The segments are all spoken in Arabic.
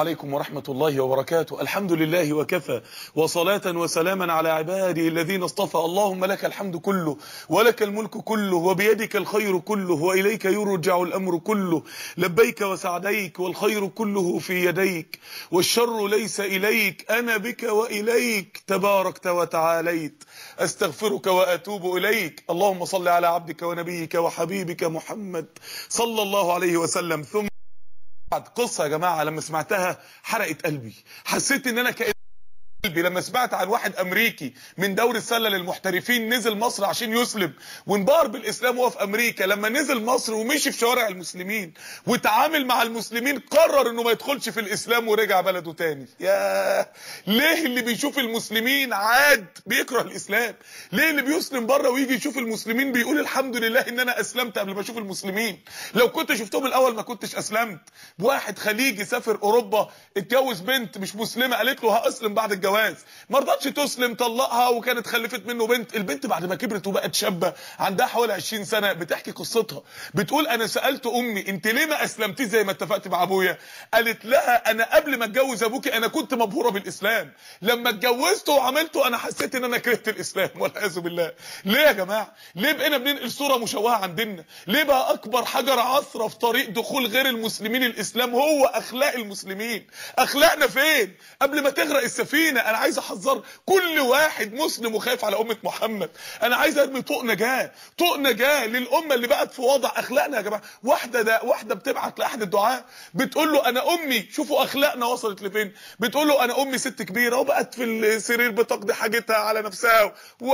عليكم ورحمة الله وبركاته. الحمد لله وكفى، وصلاة وسلاما على عباده الذين اصطفى. اللهم لك الحمد كله، ولك الملك كله، وبيدك الخير كله، وإليك يرجع الأمر كله. لبيك وسعديك، والخير كله في يديك، والشر ليس إليك. أنا بك وإليك تباركت وتعاليت، أستغفرك وأتوب إليك. اللهم صل على عبدك ونبيك وحبيبك محمد صلى الله عليه وسلم. ثم بعد قصة يا جماعة لما سمعتها حرقت قلبي. حسيت ان انا قلبي لما سمعت عن واحد امريكي من دوري السله للمحترفين نزل مصر عشان يسلم، وانبهر بالاسلام وهو في امريكا. لما نزل مصر ومشي في شوارع المسلمين وتعامل مع المسلمين، قرر انه ما يدخلش في الاسلام ورجع بلده تاني. ياه، ليه اللي بيشوف المسلمين عاد بيكره الاسلام؟ ليه اللي بيسلم بره ويجي يشوف المسلمين بيقول الحمد لله ان انا اسلمت قبل ما اشوف المسلمين؟ لو كنت شفتهم الاول ما كنتش اسلمت. واحد خليجي سافر اوروبا، اتجوز بنت مش مسلمه، قالت له هاسلم بعد الجواز، ما رضتش تسلم، طلقها، وكانت خلفت منه بنت. البنت بعد ما كبرت وبقت شابه عندها حوالي 20 سنه بتحكي قصتها، بتقول انا سالت امي انت ليه ما اسلمتيش زي ما اتفقت مع ابويا؟ قالت لها انا قبل ما اتجوز ابوكي انا كنت مبهوره بالاسلام، لما اتجوزته وعملته انا حسيت ان انا كرهت الاسلام والعياذ بالله. ليه يا جماعه؟ ليه بقينا بننقل صوره مشوهه عندنا؟ ليه بقى اكبر حجر عثره في طريق دخول غير المسلمين الاسلام هو اخلاق المسلمين؟ اخلاقنا فين؟ قبل ما تغرق السفينه انا عايز احذر كل واحد مسلم وخايف على امه محمد. انا عايز ارمي طوق نجاه، طوق نجاه للامه اللي بقت في وضع. اخلاقنا يا جماعه، واحده بتبعت لاحد الدعاء بتقول له انا امي، شوفوا اخلاقنا وصلت لفين، بتقول له انا امي ست كبيره وبقت في السرير بتقضي حاجتها على نفسها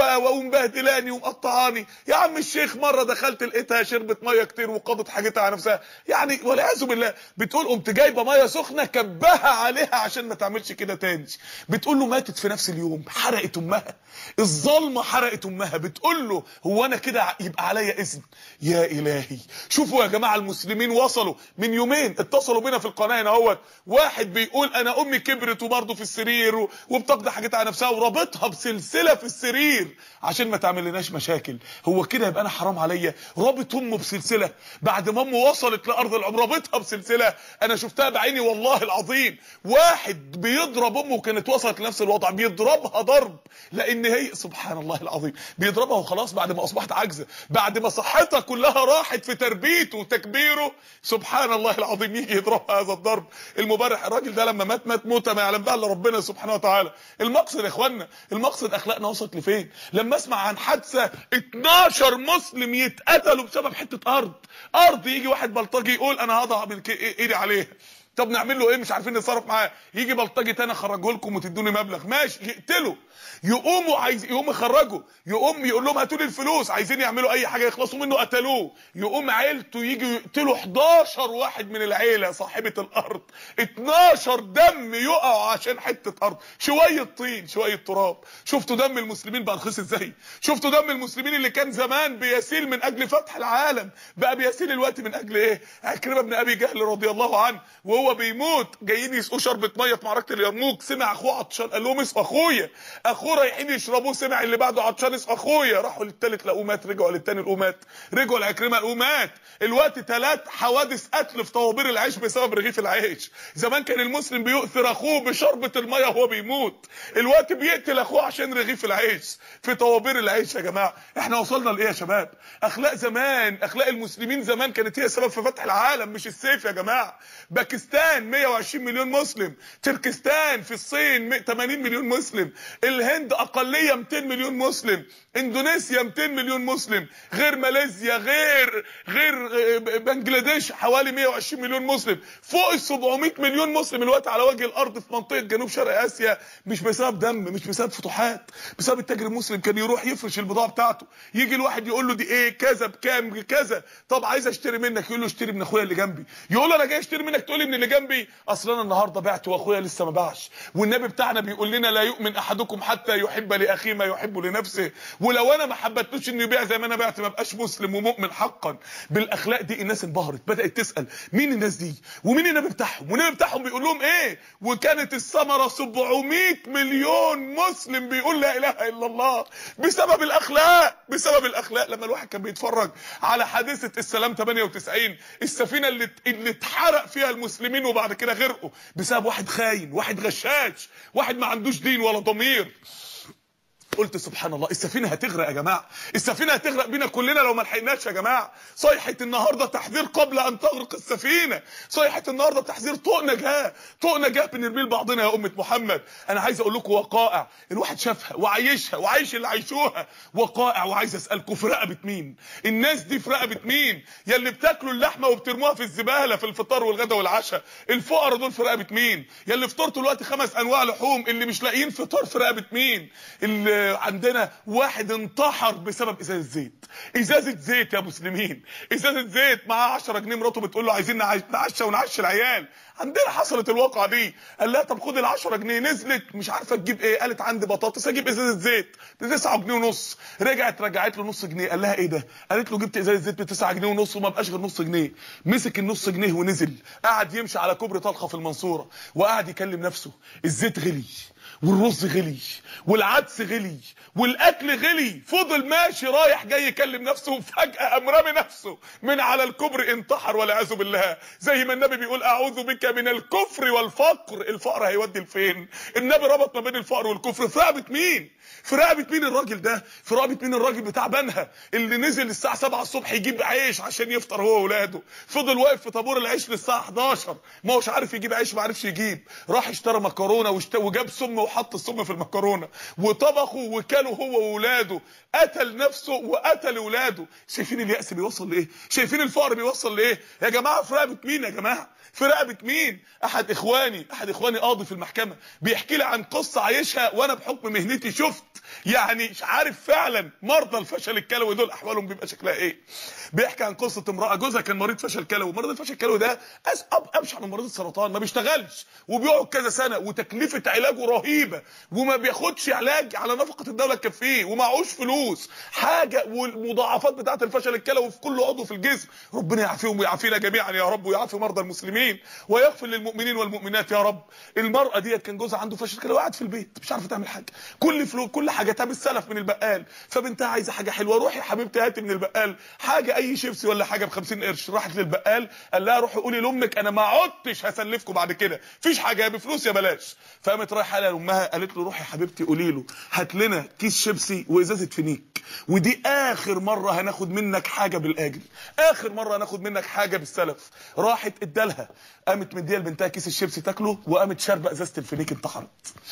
ومبهدلاني ومقطعاني. يا عم الشيخ مره دخلت لقيتها شربت ميه كتير وقضت حاجتها على نفسها، يعني والعياذ بالله. بتقول قمت جايبه ميه سخنه كبها عليها عشان ما تعملش كده تاني. بتقول له ماتت في نفس اليوم، حرقت امها، الظلمه حرقت امها. بتقول له هو انا كده يبقى عليا اذن؟ يا الهي. شوفوا يا جماعه المسلمين وصلوا من يومين، اتصلوا بينا في القناه هنا اهوت، واحد بيقول انا امي كبرت وبرضه في السرير وبتقضي حاجتها على نفسها ورابطها بسلسله في السرير عشان ما تعمل لناش مشاكل. هو كده يبقى انا حرام عليا؟ رابط امه بسلسله بعد ما امه وصلت لارض العمر، رابطها بسلسله. انا شفتها بعيني والله العظيم، واحد بيضرب امه وكانت وصلت لنفس الوضع، بيضربها ضرب لان هي سبحان الله العظيم بيضربها وخلاص بعد ما اصبحت عاجزه، بعد ما صحتها كلها راحت في تربيته وتكبيره. سبحان الله العظيم يجي يضربها هذا الضرب المبرح. الراجل ده لما مات موته ما يعلم بها الا ربنا سبحانه وتعالى. المقصد يا اخوانا، المقصد اخلاقنا وصلت لفين؟ لما اسمع عن حادثه 12 مسلم يتقتلوا بسبب حته ارض، يجي واحد بلطجي يقول انا هضع ايدي عليها. طب نعمل له ايه؟ مش عارفين نتصرف معاه. يجي بلطجي تاني اخرجه لكم وتدوني مبلغ، ماشي، يقتله، يقوموا يقوم يخرجوا، يقوم يقول لهم هاتوا لي الفلوس، عايزين يعملوا اي حاجه يخلصوا منه، قتلوه. يقوم عيلته يجي يقتلوا 11 واحد من العيله صاحبه الارض، 12 دم يقعوا عشان حته ارض، شويه طين شويه تراب. شفتوا دم المسلمين بقى رخيص ازاي؟ شفتوا دم المسلمين اللي كان زمان بيسيل من اجل فتح العالم بقى بيسيل الوقت من اجل ايه؟ عكرمه بن ابي جهل رضي الله عنه وهو بيموت جايين يسقوا شربة ميه في معركه اليرموك، سمع اخوه عطشان قال لهم اسقوا اخويا. اخوه رايحين يشربوه، سمع اللي بعده عطشان اسقوا اخويا. راحوا للثالث لقوه مات، رجعوا للثاني لقوه مات، رجعوا لعكرمه لقوه مات. الوقت 3 حوادث قتل في طوابير العيش بسبب رغيف العيش. زمان كان المسلم بيؤثر اخوه بشربة الميه وهو بيموت، الوقت بيقتل اخوه عشان رغيف العيش في طوابير العيش. يا جماعه احنا وصلنا لايه يا شباب؟ اخلاق زمان، اخلاق المسلمين زمان كانت هي سبب في فتح العالم مش السيف يا جماعه. باكستان 120 مليون مسلم، تركستان في الصين 80 مليون مسلم، الهند اقليه 200 مليون مسلم، اندونيسيا 200 مليون مسلم، غير ماليزيا، غير بنجلاديش حوالي 120 مليون مسلم، فوق ال 700 مليون مسلم الوقت على وجه الارض في منطقه جنوب شرق اسيا. مش بسبب دم، مش بسبب فتوحات، بسبب التاجر المسلم كان يروح يفرش البضاعه بتاعته، يجي الواحد يقول له دي ايه كذا بكام كذا، طب عايز اشتري منك، يقول له اشتري من اخويا اللي جنبي، يقول له انا جاي اشتري منك، تقول لي من اللي جنبي، اصل انا النهارده بعت واخويا لسه ما باعش، والنبي بتاعنا بيقول لنا لا يؤمن احدكم حتى يحب لاخيه ما يحب لنفسه، ولو انا ما حبتلوش انه يبيع زي ما انا بعت ما بقاش مسلم ومؤمن حقا. بالاخلاق دي الناس انبهرت، بدات تسال مين الناس دي ومين النبي بتاعهم، والنبي بتاعهم بيقول لهم ايه، وكانت الثمره 700 مليون مسلم بيقول لا اله الا الله بسبب الاخلاق، بسبب الاخلاق. لما الواحد كان بيتفرج على حادثه السلام 98، السفينه اللي اتحرق فيها المسلمين مسلمين وبعد كده غرقوا بسبب واحد خاين، واحد غشاش، واحد ما عندوش دين ولا ضمير. قلت سبحان الله، السفينه هتغرق يا جماعه، السفينه هتغرق بينا كلنا لو ما لحقناش يا جماعه. صيحه النهارده تحذير قبل ان تغرق السفينه، صيحه النهارده تحذير طوق نجاه، طوق نجاه بنرميه لبعضنا يا امه محمد. انا عايز اقول لكم وقائع الواحد شافها وعايشها وعايش اللي عايشوها، وقائع. وعايز اسالكم في رقبه مين الناس دي؟ في رقبه مين يا اللي بتاكلوا اللحمه وبترموها في الزباله في الفطار والغدا والعشاء؟ الفقراء دول في رقبه مين؟ يا اللي فطرتوا دلوقتي 5 انواع لحوم اللي مش لاقيين فطار في رقبه مين؟ اللي عندنا واحد انتحر بسبب ازازه زيت، ازازه زيت يا مسلمين، ازازه زيت معاه 10 جنيه، مراته بتقول له عايزين نعشى ونعشي العيال. عندنا حصلت الواقعه دي. قال لها طب خد ال 10 جنيه، نزلت مش عارفه تجيب ايه، قالت عندي بطاطس اجيب ازازه زيت ب 9 جنيه ونص. رجعت له نص جنيه، قال لها ايه ده؟ قالت له جبت ازازه زيت ب 9 جنيه ونص وما بقاش غير نص جنيه. مسك النص جنيه ونزل قعد يمشي على كوبري طلخه في المنصوره وقعد يكلم نفسه، الزيت غلي والرز غلي والعدس غلي والاكل غلي. فضل ماشي رايح جاي يكلم نفسه، وفجاه قام رامي نفسه من على الكوبري، انتحر والعياذ بالله. زي ما النبي بيقول اعوذ بك من الكفر والفقر. الفقر هيودي لفين؟ النبي ربط ما بين الفقر والكفر. في رقبه مين؟ في رقبه مين الراجل ده؟ في رقبه مين الراجل بتاع بنها اللي نزل الساعه 7 الصبح يجيب عيش عشان يفطر هو واولاده؟ فضل واقف في طابور العيش للساعه 11 ما هوش عارف يجيب عيش، ما عرفش يجيب. راح اشترى مكرونه وجاب سم وحط السم في المكرونه وطبخه وكله هو واولاده. قتل نفسه وقتل اولاده. شايفين اليأس بيوصل لايه؟ شايفين الفقر بيوصل لايه يا جماعه؟ في رقبه مين يا جماعه؟ في رقبه مين؟ احد اخواني قاضي في المحكمه بيحكي لي عن قصه عايشها، وانا بحكم مهنتي شفت يعني مش عارف فعلا مرضى الفشل الكلوي دول احوالهم بيبقى شكلها ايه. بيحكي عن قصه امراه جوزها كان مريض فشل كلوي. مريض الفشل الكلوي ده ابشع من مريض السرطان، ما بيشتغلش وبيقعد كذا سنه وتكلفه علاجه رهيبه وما بياخدش علاج على نفقه الدوله تكفيه ومعهوش فلوس حاجه، والمضاعفات بتاعه الفشل الكلوي في كل عضو في الجسم. ربنا يعافيهم ويعافينا جميعا يا رب، ويعافي مرضى المسلمين ويغفر للمؤمنين والمؤمنات يا رب. المراه ديت كان جوزها عنده فشل كلوي وقاعد في البيت مش عارفه تعمل حاجه، كل حاجتها بالسلف من البقال. فبنتها عايزه حاجه حلوه، روحي يا حبيبتي هاتي من البقال حاجه، اي شيبسي ولا حاجه ب 50 قرش. راحت للبقال قال لها روحي قولي لامك انا ما عدتش هسلفكم بعد كده، مفيش حاجه بفلوس يا بلاش. فقامت رايحه لامها قالت له روحي يا حبيبتي قولي له هات لنا كيس شيبسي وازازه فينيك، ودي اخر مره هناخد منك حاجه بالاجل، اخر مره هناخد منك حاجه بالسلف. راحت ادالها، قامت مديه لبنتها كيس الشيبسي تاكله، وقامت شاربه ازازه الفينيك انتحرت.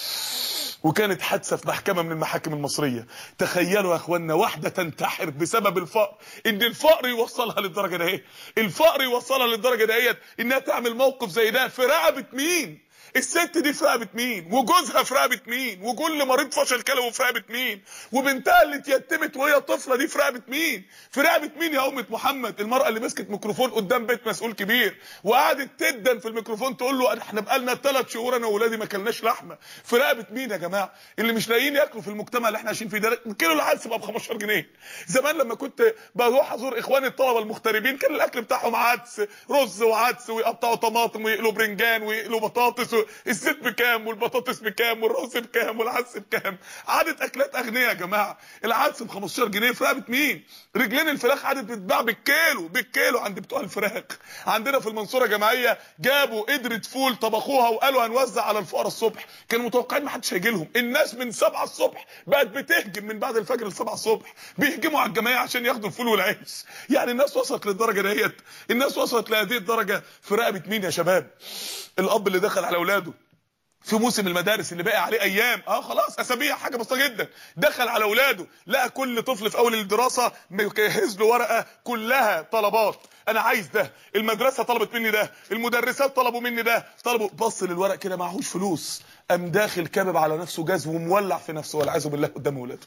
وكانت حادثه في محكمه من المحاكم المصريه. تخيلوا يا اخوانا واحده تنتحر بسبب الفقر، ان الفقر يوصلها للدرجه دهيت، الفقر يوصلها للدرجه دهيت انها تعمل موقف زي ده. في رقبه مين الست دي؟ في رقبه مين؟ وجوزها في رقبه مين؟ وكل مريض فشل كلوي في رقبه مين؟ وبنتها اللي اتيتمت وهي طفله دي في رقبه مين؟ في رقبه مين يا امه محمد؟ المراه اللي مسكت ميكروفون قدام بيت مسؤول كبير وقعدت تدن في الميكروفون تقول له احنا بقالنا 3 شهور انا واولادي ما كلناش لحمه. في رقبه مين يا جماعه؟ اللي مش لاقيين ياكلوا في المجتمع اللي احنا عايشين فيه ده. كيلو العدس بقى ب 15 جنيه. زمان لما كنت بروح ازور اخواني الطلبه المغتربين كان الاكل بتاعهم عدس، رز وعدس، ويقطعوا طماطم ويقلوا برنجان ويقلوا بطاطس، الزيت بكام والبطاطس بكام والرز بكام والعدس بكام. عادت اكلات اغنياء يا جماعه. العدس ب 15 جنيه في رقبه مين؟ رجلين الفراخ عادت بتتباع بالكيلو عند بتوع الفراخ. عندنا في المنصوره جمعيه جابوا قدره فول طبخوها وقالوا هنوزع على الفقراء الصبح، كانوا متوقعين ما حدش هيجي لهم. الناس من 7 الصبح بقت بتهجم من بعد الفجر ل 7 الصبح، بيهجموا على الجمعيه عشان ياخدوا الفول والعيش. يعني الناس وصلت للدرجه ديت، الناس وصلت لهذه الدرجه. في رقبه مين يا شباب؟ الاب اللي دخل على اولاده في موسم المدارس اللي باقي عليه ايام، خلاص اسابيع، حاجه بسيطه جدا، دخل على اولاده لقى كل طفل في اول الدراسه مجهز له ورقه كلها طلبات، انا عايز ده، المدرسه طلبت مني ده، المدرسات طلبوا مني ده، طلبوا. بص للورق كده معهوش فلوس، قام داخل كابب على نفسه جاز ومولع في نفسه والعياذ بالله قدام اولاده.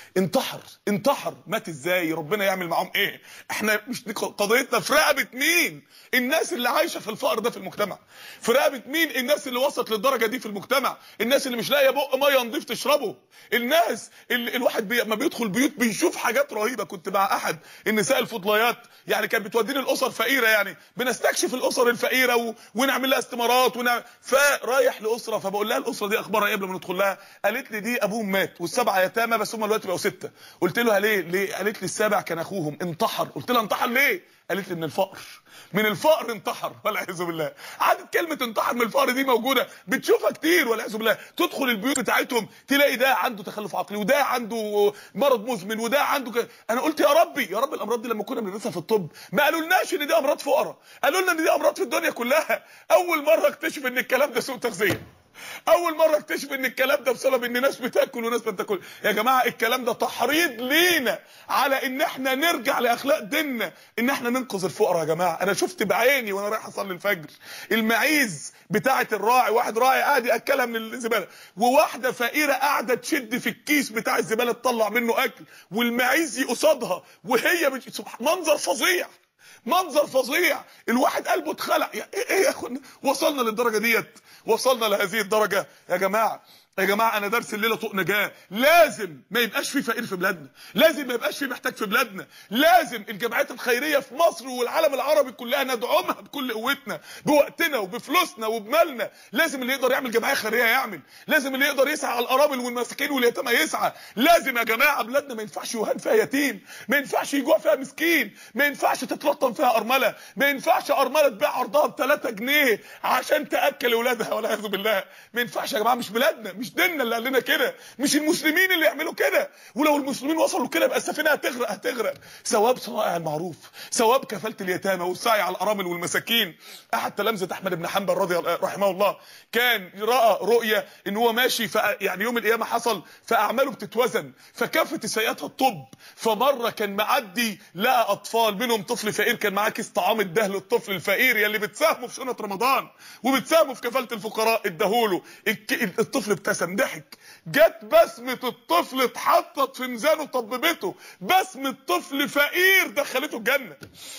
انتحر. مات ازاي؟ ربنا يعمل معاهم ايه؟ احنا مش دي قضيتنا. في رقبه مين الناس اللي عايشه في الفقر ده في المجتمع؟ في رقبه مين الناس اللي وصلت للدرجه دي في المجتمع؟ الناس اللي مش لاقيه بق ميه نضيف تشربه، الناس اللي الواحد ما بيدخل بيوت بيشوف حاجات رهيبه. كنت مع احد النساء الفضليات، يعني كانت بتوديني الاسر فقيره، يعني بنستكشف الاسر الفقيره ونعمل لها استمارات فرايح لاسره، فبقول لها الاسره دي اخبارها ايه قبل ما ندخل لها. قالت لي دي ابوهم مات والسبعه يتامى بس هم دلوقتي بقوا 6. قلت لها ليه؟ قالت لي السابع كان اخوهم انتحر. قلت لها انتحر ليه؟ قالت لي من الفقر. من الفقر انتحر والعياذ بالله. عادة كلمه انتحر من الفقر دي موجوده بتشوفها كتير والعياذ بالله. تدخل البيوت بتاعتهم تلاقي ده عنده تخلف عقلي وده عنده مرض مزمن وده عنده انا قلت يا ربي يا رب الامراض دي لما كنا بندرسها في الطب ما قالولناش ان دي امراض فقراء، قالوا لنا ان دي امراض في الدنيا كلها. اول مره اكتشف ان الكلام ده سوء تغذيه. اول مره اكتشف ان الكلام ده بسبب ان ناس بتاكل وناس ما بتاكل. يا جماعه الكلام ده تحريض لينا على ان احنا نرجع لاخلاق ديننا، ان احنا ننقذ الفقراء. يا جماعه انا شفت بعيني وانا رايح اصلي الفجر المعيز بتاعه الراعي، واحد راعي قاعد ياكلها من الزباله وواحده فقيره قاعده تشد في الكيس بتاع الزباله تطلع منه اكل والمعيز يقصدها وهي منظر فظيع. منظر فظيع. الواحد قلبه اتخلع. ايه يا اخوانا وصلنا للدرجه ديت؟ وصلنا لهذه الدرجه يا جماعه. يا جماعه انا درس الليله طوق نجاه. لازم ما يبقاش في فقير في بلادنا، لازم ما يبقاش في محتاج في بلادنا، لازم الجمعيات الخيريه في مصر والعالم العربي كلها ندعمها بكل قوتنا بوقتنا وبفلوسنا وبمالنا. لازم اللي يقدر يعمل جمعيه خيريه يعمل، لازم اللي يقدر يسعى على الارامل والمساكين واليتامى يسعى. لازم يا جماعه بلادنا ما ينفعش يهان فيها يتيم، ما ينفعش يجوع فيها مسكين، ما ينفعش تتلطم فيها ارمله، ما ينفعش ارمله تبيع عرضها ب 3 جنيه عشان تاكل اولادها والعياذ بالله. ما ينفعش يا جماعه. مش بلادنا، مش ديننا اللي قال لنا كده، مش المسلمين اللي يعملوا كده. ولو المسلمين وصلوا كده يبقى السفينه هتغرق. ثواب صنائع المعروف، ثواب كفاله اليتامى والسعي على الارامل والمساكين. احد تلامذه احمد بن حنبل رحمه الله كان راى رؤيه ان هو ماشي يعني يوم القيامه حصل فاعماله بتتوزن فكافه سيئاتها الطب. فمره كان معدي لقى اطفال منهم طفل فقير كان معاه كيس طعام اداه للطفل الفقير يلي بتساهموا في سنه رمضان وبتساهموا في كفاله الفقراء اداهوله. الطفل ابتسم ضحك. جت بسمه الطفل اتحطت في ميزانه طببته. بسمه طفل فقير دخلته الجنه.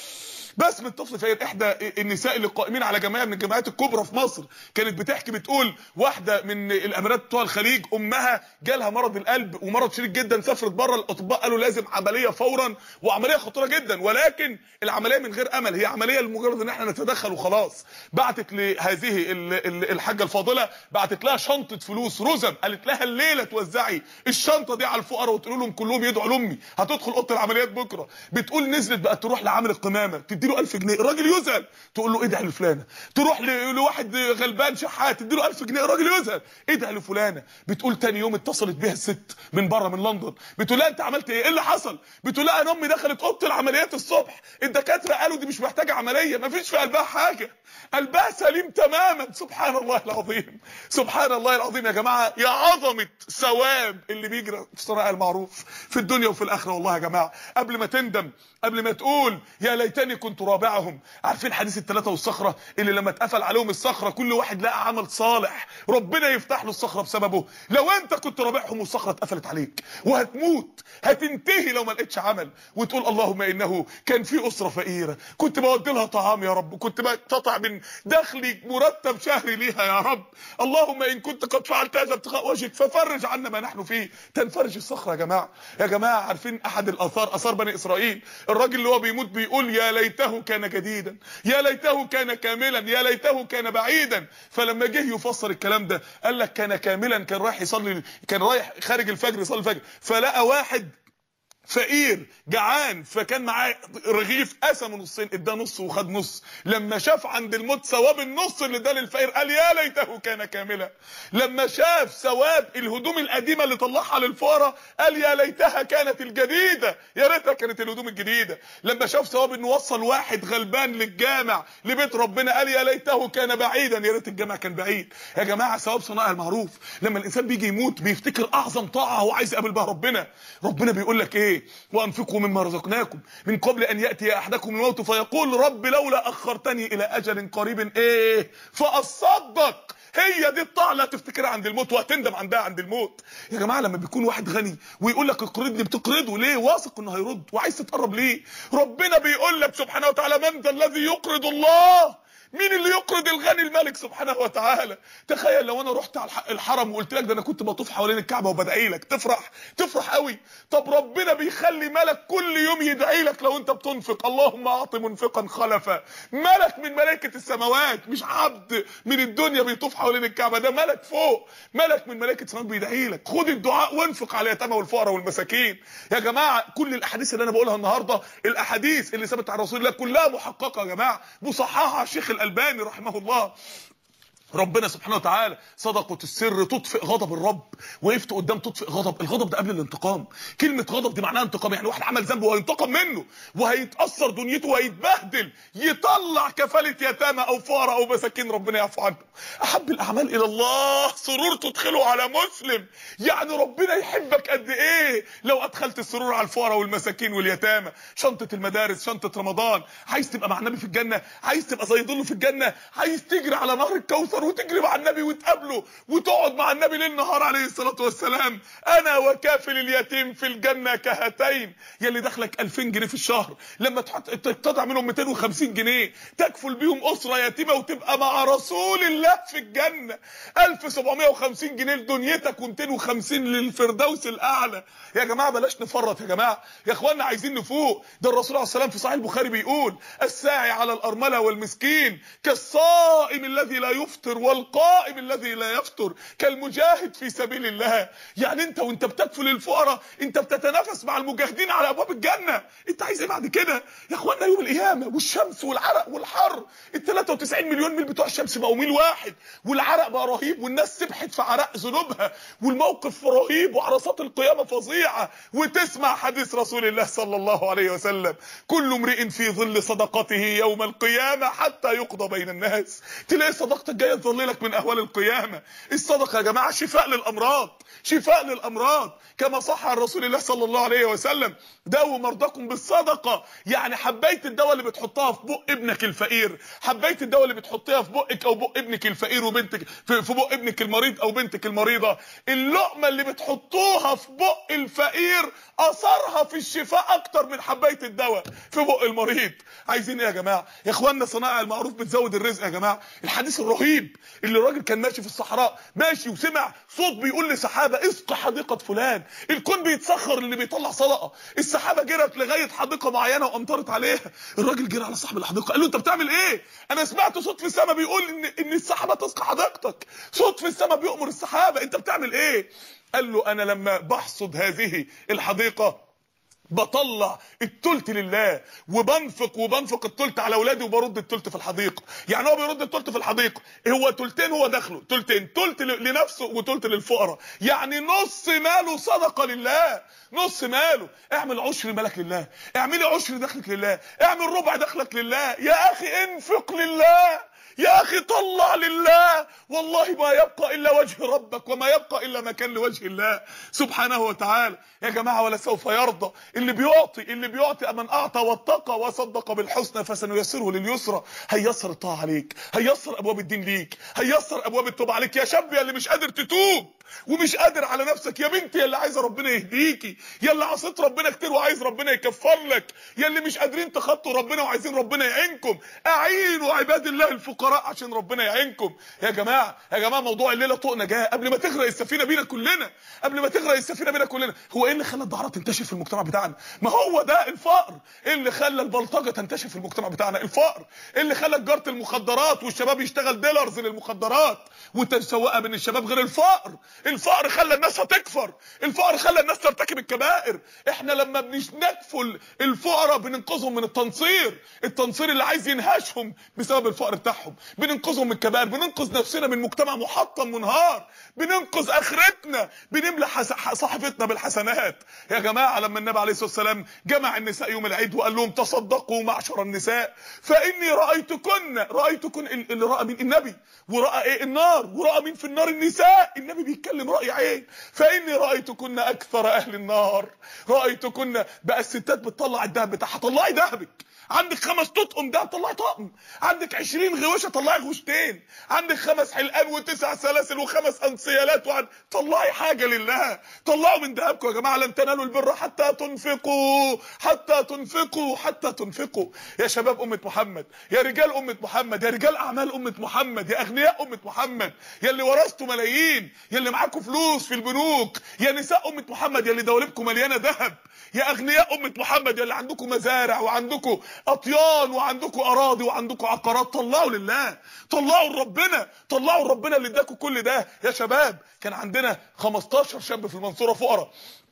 بسمة طفل فقير. احدى النساء اللي قائمين على جمعيه من الجمعيات الكبرى في مصر كانت بتحكي بتقول واحده من الامارات بتوع الخليج امها جالها مرض القلب ومرض شديد جدا، سافرت بره. الاطباء قالوا لازم عمليه فورا وعمليه خطيره جدا، ولكن العمليه من غير امل، هي عمليه لمجرد ان احنا نتدخل وخلاص. بعتت لهذه الحاجه الفاضله بعتت لها شنطه فلوس رزم، قالت لها الليله توزعي الشنطه دي على الفقراء وتقول لهم كلهم يدعوا لامي هتدخل اوضه العمليات بكره. بتقول نزلت بقى تروح لعامل القمامه تديله 1000 جنيه، الراجل يزعل تقول له ادعي لفلانه. تروح لواحد غلبان شحات تديله 1000 جنيه، الراجل يزعل ادعي لفلانه. بتقول تاني يوم اتصلت بيها الست من بره من لندن بتقول لها انت عملت ايه؟ ايه اللي حصل؟ بتقول لها انا امي دخلت اوضه العمليات الصبح، الدكاتره قالوا دي مش محتاجه عمليه، مفيش في قلبها حاجه، قلبها سليم تماما. سبحان الله العظيم، سبحان الله العظيم. يا جماعه يا عظمه ثواب اللي بيجري في صناعه المعروف في الدنيا وفي الاخره. والله يا جماعه قبل ما تندم، قبل ما تقول يا ليتني كنت رابعهم. عارفين حديث الثلاثه والصخره اللي لما اتقفل عليهم الصخره كل واحد لقى عمل صالح ربنا يفتح له الصخره بسببه؟ لو انت كنت رابعهم والصخره اتقفلت عليك وهتموت هتنتهي لو ما لقيتش عمل، وتقول اللهم انه كان في اسره فقيره كنت بودي لها طعام يا رب، كنت بقطع من دخلي مرتب شهري ليها يا رب، اللهم ان كنت قد فعلت هذا ابتغاء وجهك ففرج عنا ما نحن فيه. تنفرج الصخره يا جماعه. يا جماعه عارفين احد اثار بني اسرائيل الراجل اللي هو بيموت بيقول يا ليته كان جديدا، يا ليته كان كاملا، يا ليته كان بعيدا. فلما جه يفسر الكلام ده قال لك كان كاملا، كان رايح يصلي، كان رايح خارج الفجر يصلي الفجر فلقى واحد فقير جعان فكان معاه رغيف قسمه نصين اداه نص وخد نص. لما شاف عند الموت ثواب النص اللي اداه للفقير قال يا ليته كان كاملا. لما شاف ثواب الهدوم القديمه اللي طلعها للفقراء قال يا ليتها كانت الجديده، يا ريتها كانت الهدوم الجديده. لما شاف ثواب انه وصل واحد غلبان للجامع لبيت ربنا قال يا ليته كان بعيدا، يا ريت الجامع كان بعيد. يا جماعه ثواب صنائع المعروف. لما الانسان بيجي يموت بيفتكر اعظم طاعه هو عايز يقابل بها ربنا. ربنا بيقول لك ايه؟ وانفقوا مما رزقناكم من قبل ان ياتي احدكم الموت فيقول رب لولا اخرتني الى اجل قريب ايه فاصدق. هي دي الطاعه اللي هتفتكرها عند الموت وهتندم عندها عند الموت. يا جماعه لما بيكون واحد غني ويقول لك اقرضني بتقرضه ليه؟ واثق انه هيرد وعايز تتقرب ليه. ربنا بيقول لك سبحانه وتعالى من ذا الذي يقرض الله، مين اللي يقرض الغني الملك سبحانه وتعالى؟ تخيل لو انا رحت على الحرم وقلت لك ده انا كنت بطوف حوالين الكعبه وبدعي لك، تفرح قوي. طب ربنا بيخلي ملك كل يوم يدعي لك لو انت بتنفق، اللهم اعط منفقا خلفا. ملك من ملائكه السماوات، مش عبد من الدنيا بيطوف حوالين الكعبه، ده ملك فوق، ملك من ملائكه السماوات بيدعي لك. خد الدعاء وانفق على اليتامى والفقراء والمساكين. يا جماعه كل الاحاديث اللي انا بقولها النهارده، الاحاديث اللي ثبتت عن رسول الله كلها محققه يا جماعه، مصححه الشيخ الالباني رحمه الله. ربنا سبحانه وتعالى صدقة السر تطفئ غضب الرب. وقفت قدام تطفئ غضب، الغضب ده قبل الانتقام. كلمة غضب دي معناها انتقام، يعني واحد عمل ذنب وهينتقم منه وهيتأثر دنيته وهيتبهدل، يطلع كفالة يتامى او فقراء او مساكين ربنا يعفو عنه. احب الاعمال الى الله سرور تدخله على مسلم. يعني ربنا يحبك قد ايه لو ادخلت السرور على الفقراء والمساكين واليتامى. شنطة المدارس، شنطة رمضان. عايز تبقى مع النبي في الجنة، عايز تبقى زي ظله في الجنة، عايز تجري على نهر الكوثر وتجري مع النبي وتقابله وتقعد مع النبي ليل نهار عليه الصلاه والسلام. انا وكافل اليتيم في الجنه كهاتين. يلي دخلك 2000 جنيه في الشهر، لما تقتطع منهم 250 جنيه تكفل بيهم اسره يتيمه وتبقى مع رسول الله في الجنه. 1750 جنيه لدنيتك و250 للفردوس الاعلى. يا جماعه بلاش نفرط يا جماعه، يا اخوانا عايزين نفوق. ده الرسول عليه الصلاه والسلام في صحيح البخاري بيقول: الساعي على الارمله والمسكين كالصائم الذي لا يفطر والقائم الذي لا يفطر كالمجاهد في سبيل الله. يعني انت وانت بتكفل الفقراء انت بتتنافس مع المجاهدين على ابواب الجنه. انت عايز ايه بعد كده يا اخوانا؟ يوم القيامه والشمس والعرق والحر، ال 93 مليون ميل بتوع الشمس بقوا ميل واحد، والعرق بقى رهيب، والناس سبحت في عرق ذنوبها، والموقف رهيب، وعرصات القيامه فظيعه. وتسمع حديث رسول الله صلى الله عليه وسلم: كل امرئ في ظل صدقته يوم القيامه حتى يقضى بين الناس. تلاقي صدقتك جايه تظللك من اهوال القيامه. الصدقه يا جماعه شفاء للامراض، شفاء للامراض، كما صح عن رسول الله صلى الله عليه وسلم: داووا مرضاكم بالصدقه. يعني حبيت الدواء اللي بتحطها في بق ابنك الفقير، حبيت الدواء اللي بتحطيها في بقك او بق ابنك الفقير وبنتك في بق ابنك المريض او بنتك المريضه، اللقمه اللي بتحطوها في بق الفقير اثرها في الشفاء اكتر من حبايه الدواء في بق المريض. عايزين ايه يا جماعه؟ يا اخوانا صنائع المعروف بتزود الرزق يا جماعه. الحديث الرهيب اللي الراجل كان ماشي في الصحراء، ماشي وسمع صوت بيقول لسحابه: اسق حديقه فلان. الكون بيتسخر اللي بيطلع صدقه. السحابه جرت لغايه حديقه معينه وامطرت عليها. الراجل جرى على صاحب الحديقه قال له: انت بتعمل ايه؟ انا سمعت صوت في السماء بيقول ان السحابه تسقي حديقتك، صوت في السماء بيأمر السحابه، انت بتعمل ايه؟ قال له: انا لما بحصد هذه الحديقه بطلع التلت لله وبنفق التلت على اولادي وبرد التلت في الحديقه. يعني هو بيرد التلت في الحديقه، هو تلتين، هو دخله تلتين، تلت لنفسه وتلت للفقراء. يعني نص ماله صدقه لله، نص ماله. اعمل عشر مالك لله، اعملي عشر دخلك لله، اعمل ربع دخلك لله. يا اخي انفق لله، يا اخي طلع لله. والله ما يبقى الا وجه ربك، وما يبقى الا مكان لوجه الله سبحانه وتعالى. يا جماعه ولا سوف يرضى. اللي بيعطي من اعطى واتقى وصدق بالحسنى فسنيسره لليسرى. هيسر الطاعه عليك، هيسر ابواب الدين ليك، هيسر ابواب التوبه عليك. يا شاب يا اللي مش قادر تتوب ومش قادر على نفسك، يا بنتي يا اللي عايزه ربنا يهديكي، يا اللي عصيت ربنا كتير وعايز ربنا يكفر لك، يا اللي مش قادرين تخطوا ربنا وعايزين ربنا يعينكم، اعينوا عباد الله الفقراء عشان ربنا يعينكم. يا جماعه موضوع الليله طوق نجاه قبل ما تغرق السفينه بينا كلنا، قبل ما تغرق السفينه بينا كلنا. هو ايه اللي خلى الدعاره تنتشر في المجتمع بتاعنا؟ ما هو ده الفقر. ايه اللي خلى البلطجه تنتشر في المجتمع بتاعنا؟ الفقر. ايه اللي خلى تجاره المخدرات والشباب يشتغل ديلرز للمخدرات والتسوقه بين الشباب؟ غير الفقر. الفقر خلى الناس هتكفر، الفقر خلى الناس ترتكب الكبائر. احنا لما بنكفل الفقراء بننقذهم من التنصير اللي عايز ينهشهم بسبب الفقر بتاعهم، بننقذهم من الكبائر، بننقذ نفسنا من مجتمع محطم منهار، بننقذ اخرتنا، بنملى صحيفتنا بالحسنات. يا جماعه لما النبي عليه الصلاه والسلام جمع النساء يوم العيد وقال لهم: تصدقوا معشر النساء فاني رايتكن اللي راى مين؟ النبي. وراى ايه؟ النار. وراى مين في النار؟ النساء. النبي بيتكلم راي عين. فاني رايتكن اكثر اهل النار، رايتكن. بقى الستات بتطلع الذهب بتاعها. طلعي ذهبك عندك 5 تطقم ده طلعي طقم، عندك 20 غوشه طلعي غوشتين، عندك 5 حلقان و9 سلاسل و5 انسيالات طلعي حاجه لله. طلعوا من ذهبكم يا جماعه، لن تنالوا البر حتى تنفقوا حتى تنفقوا حتى تنفقوا. يا شباب امه محمد، يا رجال امه محمد، يا رجال اعمال امه محمد، يا اغنياء امه محمد، يا اللي ورثتوا ملايين، يا اللي معاكم فلوس في البنوك، يا نساء امه محمد، يا اللي دوالبكم مليانه ذهب، يا اغنياء امه محمد، يا اللي عندكم مزارع وعندكم اطيان وعندكم اراضي وعندكم عقارات، طلعوا لله، طلعوا لربنا، طلعوا لربنا اللي اداكم كل ده. يا شباب كان عندنا 15 شاب في المنصوره فقراء،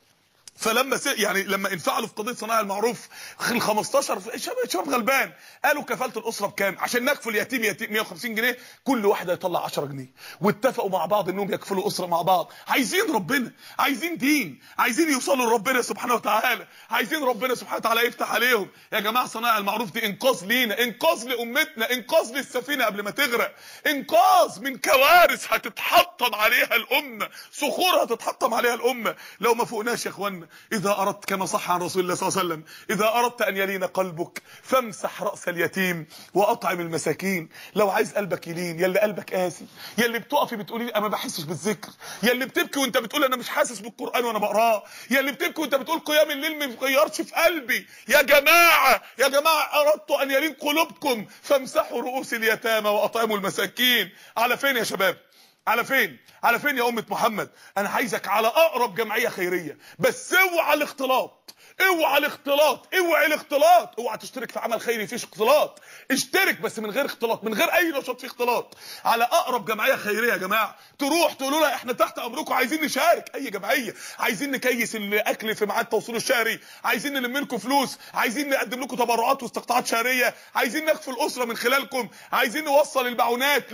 فلما يعني لما انفعلوا في قضيه صناعه المعروف ال 15 شباب غلبان، قالوا كفاله الاسره بكام عشان نكفل يتيم 150 جنيه، كل واحد هيطلع 10 جنيه، واتفقوا مع بعض انهم يكفلوا اسره مع بعض. عايزين ربنا، عايزين دين، عايزين يوصلوا لربنا سبحانه وتعالى، عايزين ربنا سبحانه وتعالى يفتح عليهم. يا جماعه صناعه المعروف دي انقاذ لينا، انقاذ لامتنا، انقاذ للسفينه قبل ما تغرق، انقاذ من كوارث هتتحطم عليها الامه، صخور هتتحطم عليها الامه لو ما فوقناش. يا اخوانا اذا اردت، كما صح عن رسول الله صلى الله عليه وسلم، اذا اردت ان يلين قلبك فامسح راس اليتيم واطعم المساكين. لو عايز قلبك يلين، يا اللي قلبك قاسي، يا اللي بتقفي بتقولي انا ما بحسش بالذكر، يا اللي بتبكي وانت بتقول انا مش حاسس بالقران وانا بقراه، يا اللي بتبكي وانت بتقول قيام الليل ما بيغيرش في قلبي، يا جماعه يا جماعه اردت ان يلين قلوبكم فامسحوا رؤوس اليتامى واطعموا المساكين. على فين يا شباب؟ على فين؟ على فين يا امه محمد؟ انا عايزك على اقرب جمعيه خيريه، بس اوعى الاختلاط، اوعى الاختلاط، اوعى الاختلاط، اوعى تشترك في عمل خيري فيش اختلاط، اشترك بس من غير اختلاط، من غير اي نشاط فيه اختلاط. على اقرب جمعيه خيريه يا جماعه، تروح تقولوا لها احنا تحت امركم، عايزين نشارك، اي جمعيه، عايزين نكيس الاكل في ميعاد توصيله الشهري، عايزين نلم لكم فلوس، عايزين نقدم لكم تبرعات واستقطاعات شهريه، عايزين نكفي الاسره من خلالكم، عايزين نوصل المعونات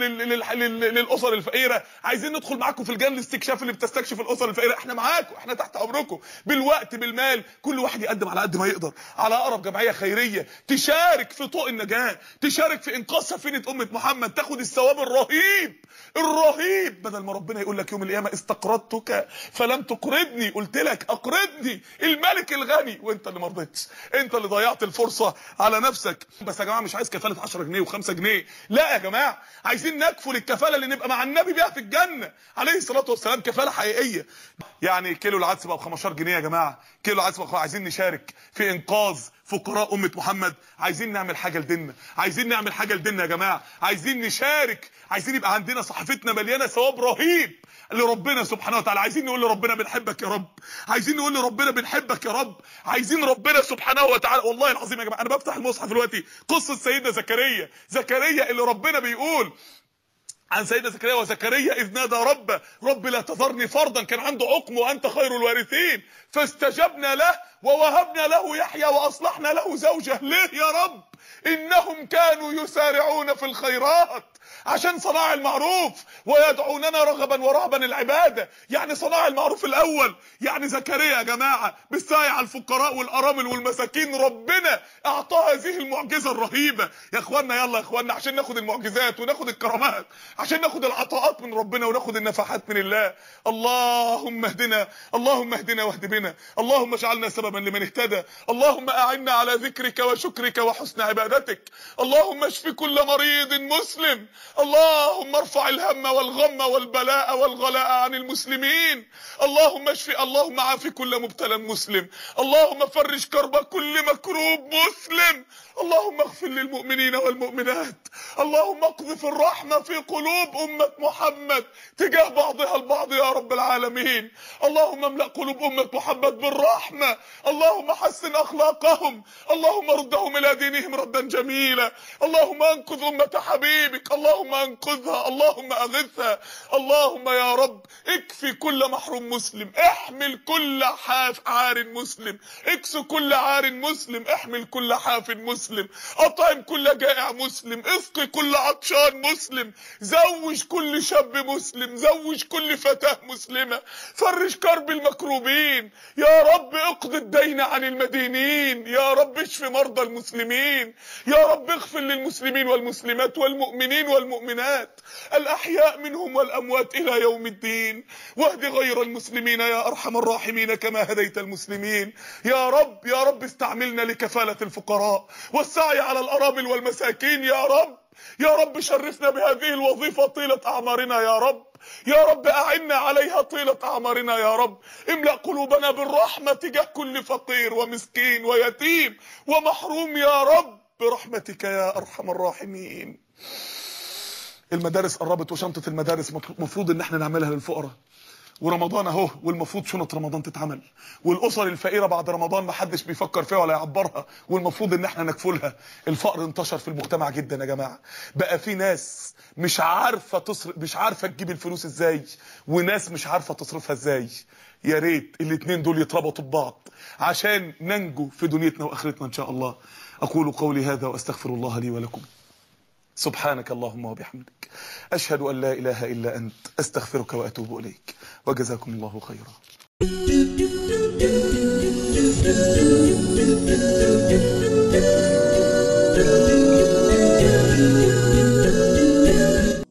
للاسر الفقيره، عايزين ندخل معاكم في الجان الاستكشاف اللي بتستكشف الاسر الفقيره، احنا معاكم، احنا تحت امركم، بالوقت بالمال، كل واحد يقدم على قد ما يقدر. على اقرب جمعيه خيريه تشارك في طوق النجاه، تشارك في انقاذ سفينه امه محمد، تاخد الثواب الرهيب الرهيب، بدل ما ربنا يقول لك يوم القيامه استقرضتك فلم تقرضني، قلت لك اقرضني الملك الغني وانت اللي ما رضيتش، انت اللي ضيعت الفرصه على نفسك. بس يا جماعه مش عايز كفاله 10 جنيه و5 جنيه، لا يا جماعه، عايزين نكفل الكفاله اللي نبقى مع النبي بيها في الجنه عليه الصلاه والسلام، كفاله حقيقيه. يعني كيلو العدس بقى ب 15 جنيه يا جماعه، كيلو العدس بقى، عايزين نشارك في انقاذ فقراء امه محمد، عايزين نعمل حاجه لديننا، عايزين نعمل حاجه لديننا يا جماعه، عايزين نشارك، عايزين يبقى عندنا صحيفتنا مليانه ثواب رهيب لربنا سبحانه وتعالى، عايزين نقول لربنا بنحبك يا رب، عايزين نقول لربنا بنحبك يا رب، عايزين ربنا سبحانه وتعالى. والله العظيم يا جماعه انا بفتح المصحف دلوقتي قصه سيدنا زكريا اللي ربنا بيقول عن سيدنا زكريا، وزكريا اذ نادى رب لا تذرني فردا، كان عنده عقم وانت خير الوارثين، فاستجبنا له ووهبنا له يحيى واصلحنا له زوجه. ليه يا رب؟ انهم كانوا يسارعون في الخيرات، عشان صناع المعروف، ويدعوننا رغبا ورهبا، العباده يعني صناع المعروف الاول. يعني زكريا يا جماعه بالسعي على الفقراء والارامل والمساكين، ربنا اعطاه هذه المعجزه الرهيبه. يا اخوانا يلا يا اخوانا، عشان ناخد المعجزات وناخد الكرامات، عشان ناخد العطاءات من ربنا وناخد النفحات من الله. اللهم اهدنا، اللهم اهدنا واهد بنا، اللهم اجعلنا سببا لمن اهتدى، اللهم اعنا على ذكرك وشكرك وحسن عبادتك، اللهم اشف كل مريض مسلم، اللهم ارفع الهم والغم والبلاء والغلاء عن المسلمين، اللهم اشف، اللهم عاف كل مبتلى مسلم، اللهم فرج كرب كل مكروب مسلم، اللهم اغفر للمؤمنين والمؤمنات، اللهم اقذف الرحمة في قلوب أمة محمد تجاه بعضها البعض يا رب العالمين، اللهم املأ قلوب أمة محمد بالرحمة، اللهم حسن أخلاقهم، اللهم ردهم إلى دينهم ردا جميلا، اللهم انقذ أمة حبيبك، اللهم انقذها، اللهم أغثها، اللهم يا رب اكفي كل محروم مسلم، احمل كل عار مسلم، اكسو كل عار مسلم، احمل كل حاف مسلم، اطعم كل جائع مسلم، اسقي كل عطشان مسلم، زوج كل شاب مسلم، زوج كل فتاة مسلمة، فرج كرب المكروبين، يا رب اقض الدين عن المدينين، يا رب اشف مرضى المسلمين، يا رب اغفر للمسلمين والمسلمات والمؤمنين والمؤمنات الأحياء منهم والأموات إلى يوم الدين، واهد غير المسلمين يا أرحم الراحمين كما هديت المسلمين. يا رب يا رب استعملنا لكفالة الفقراء والسعي على الأرامل والمساكين. يا رب يا رب شرفنا بهذه الوظيفة طيلة أعمارنا. يا رب يا رب أعنا عليها طيلة أعمارنا. يا رب املأ قلوبنا بالرحمة تجاه كل فقير ومسكين ويتيم ومحروم يا رب برحمتك يا أرحم الراحمين. المدارس قربت وشنطة المدارس مفروض ان احنا نعملها للفقراء، ورمضان اهو والمفروض شنط رمضان تتعمل، والاسر الفقيره بعد رمضان ما حدش بيفكر فيها ولا يعبرها والمفروض ان احنا نكفلها. الفقر انتشر في المجتمع جدا يا جماعه، بقى في ناس مش عارفه تصرف، مش عارفه تجيب الفلوس ازاي، وناس مش عارفه تصرفها ازاي. يا ريت الاثنين دول يتربطوا ببعض عشان ننجو في دنيتنا واخرتنا ان شاء الله. اقول قولي هذا واستغفر الله لي ولكم. سبحانك اللهم وبحمدك، أشهد أن لا إله إلا أنت، أستغفرك وأتوب إليك، وجزاكم الله خيرا.